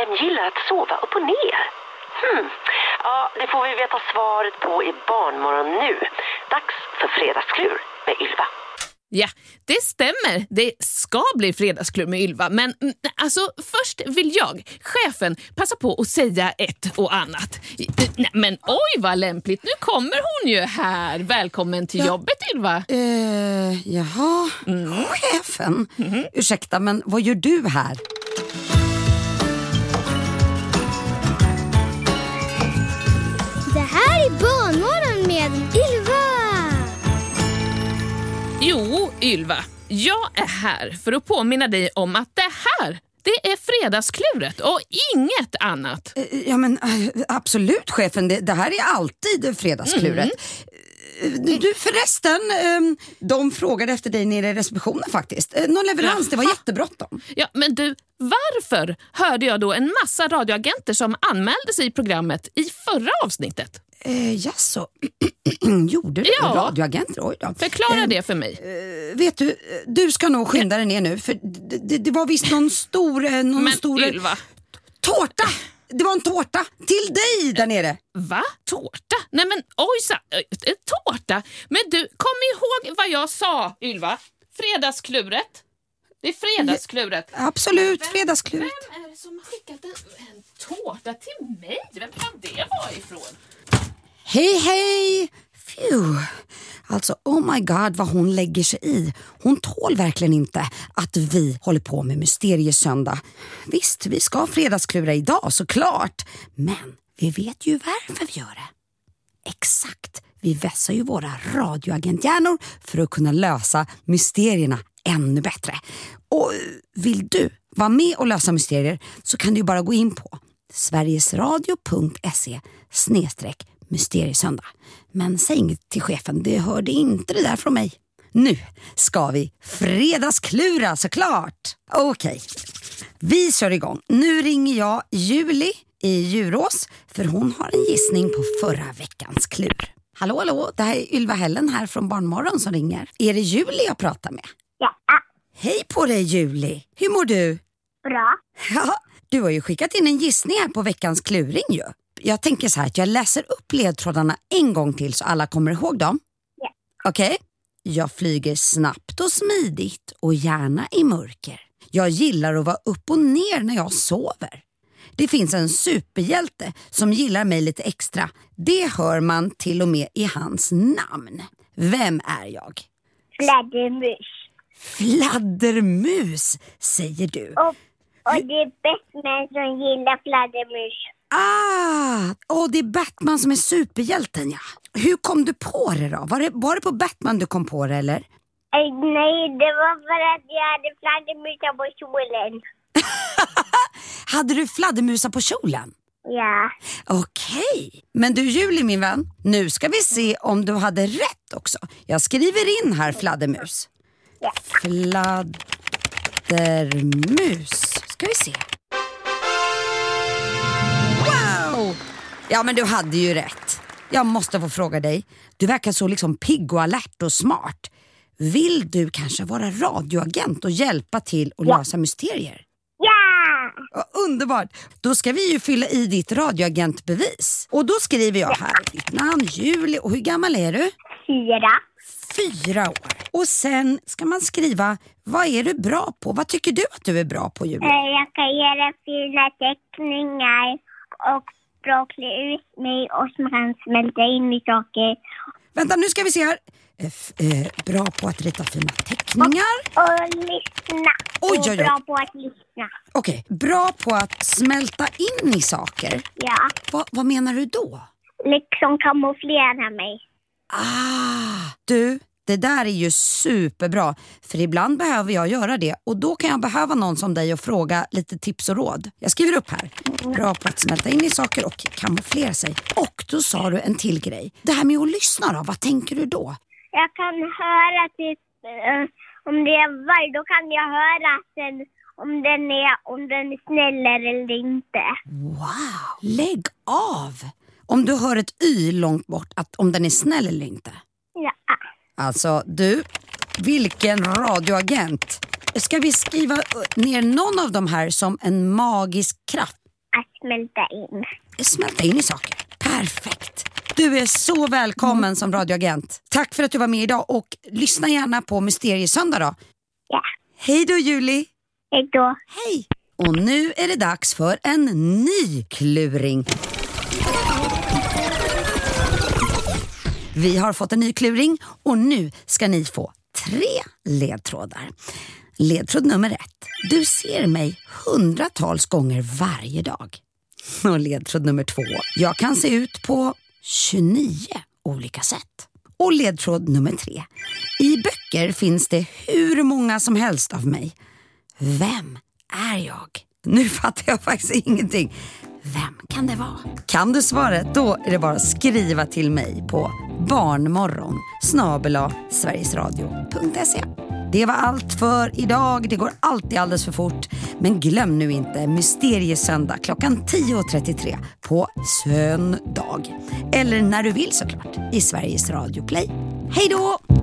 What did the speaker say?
Den gillar att sova upp och ner. Ja, det får vi veta svaret på i Barnmorgon nu. Dags för fredagsklur med Ylva. Ja, det stämmer. Det ska bli fredagsklur med Ylva. Men alltså, först vill jag, chefen, passa på att säga ett och annat. Men oj vad lämpligt, nu kommer hon ju här. Välkommen till jobbet, Ylva. Jaha, chefen. Ursäkta, men vad gör du här? Det här är Barnmorgon med Ylva. Jo, Ylva, jag är här för att påminna dig om att det är fredagsklurret och inget annat. Ja men absolut, chefen, det här är alltid fredagsklurret. Du förresten, de frågade efter dig nere i receptionen faktiskt. Någon leverans, det var jättebråttom. Ja, men du, varför hörde jag då en massa radioagenter som anmälde sig i programmet i förra avsnittet? Jaså, gjorde du radioagenter? Oj då. Förklara det för mig. Vet du ska nog skynda dig ner nu, för det var visst någon stor Ylva. Tårta! Det var en tårta till dig där nere. Va? Tårta? Nej men tårta. Men du, kom ihåg vad jag sa, Ylva. Fredagsklurret. Det är fredagsklurret. Ja, absolut, fredagsklurret. Vem är det som har skickat en tårta till mig? Vem kan det vara ifrån? Hej! Phew. Alltså, oh my god vad hon lägger sig i. Hon tål verkligen inte att vi håller på med Mysteriesöndag. Visst, vi ska fredagsklura idag såklart. Men vi vet ju varför vi gör det. Exakt, vi vässar ju våra radioagenthjärnor för att kunna lösa mysterierna ännu bättre. Och vill du vara med och lösa mysterier så kan du ju bara gå in på sverigesradio.se/mysteriesöndag. Men säg inget till chefen, det hörde inte det där från mig. Nu ska vi fredagsklura såklart. Okej, vi kör igång. Nu ringer jag Julie i Djurås för hon har en gissning på förra veckans klur. Hallå, det här är Ylva Hällen här från Barnmorgon som ringer. Är det Julie jag pratar med? Ja. Hej på dig Julie, hur mår du? Bra. Ja, du har ju skickat in en gissning här på veckans kluring ju. Jag tänker så här att jag läser upp ledtrådarna en gång till så alla kommer ihåg dem. Ja. Okej? Jag flyger snabbt och smidigt och gärna i mörker. Jag gillar att vara upp och ner när jag sover. Det finns en superhjälte som gillar mig lite extra. Det hör man till och med i hans namn. Vem är jag? Fladdermus. Fladdermus, säger du. Och det är Batman som gillar fladdermus. Det är Batman som är superhjälten, ja. Hur kom du på det då? Var det på Batman du kom på det, eller? Nej, det var för att jag hade fladdermusar på kjolen. Hade du fladdermusar på kjolen? Ja. Okej. Men du Julie, min vän, nu ska vi se om du hade rätt också. Jag skriver in här fladdermus. Ja. Fladdermus. Ska vi se. Wow! Ja, men du hade ju rätt. Jag måste få fråga dig. Du verkar så liksom pigg och alert och smart. Vill du kanske vara radioagent och hjälpa till att lösa mysterier? Ja! Underbart! Då ska vi ju fylla i ditt radioagentbevis. Och då skriver jag här ditt namn, Julie. Och hur gammal är du? 4 år. Och sen ska man skriva, vad är du bra på? Vad tycker du att du är bra på, Julie? Jag kan göra fina teckningar och bra klä ut mig och som kan smälta in i saker. Vänta, nu ska vi se här. Bra på att rita fina teckningar. Och lyssna. Oj. Bra på att lyssna. Okej, bra på att smälta in i saker. Ja. Vad menar du då? Liksom kamouflera mig. Du, det där är ju superbra. För ibland behöver jag göra det. Och då kan jag behöva någon som dig och fråga lite tips och råd. Jag skriver upp här. Bra på att smälta in i saker och kamouflera sig. Och då sa du en till grej. Det här med att lyssna då, vad tänker du då? Jag kan höra typ, om det är varg, då kan jag höra sen om den är snäll eller inte. Wow, lägg av! Om du hör ett y långt bort, om den är snäll eller inte. Ja. Alltså, du, vilken radioagent. Ska vi skriva ner någon av de här som en magisk kraft? smälta in. Smälta in i saker. Perfekt. Du är så välkommen som radioagent. Tack för att du var med idag och lyssna gärna på Mysteriesöndag då. Ja. Hej då Julie. Hej då. Hej. Och nu är det dags för en ny kluring. Vi har fått en ny kluring och nu ska ni få 3 ledtrådar. Ledtråd nummer 1. Du ser mig hundratals gånger varje dag. Och ledtråd nummer 2. Jag kan se ut på 29 olika sätt. Och ledtråd nummer 3. I böcker finns det hur många som helst av mig. Vem är jag? Nu fattar jag faktiskt ingenting. Vem kan det vara? Kan du svaret, då är det bara att skriva till mig på barnmorgon@sverigesradio.se. Det var allt för idag. Det går alltid alldeles för fort. Men glöm nu inte Mysteriesöndag klockan 10.33 på söndag. Eller när du vill såklart i Sveriges Radio Play. Hej då!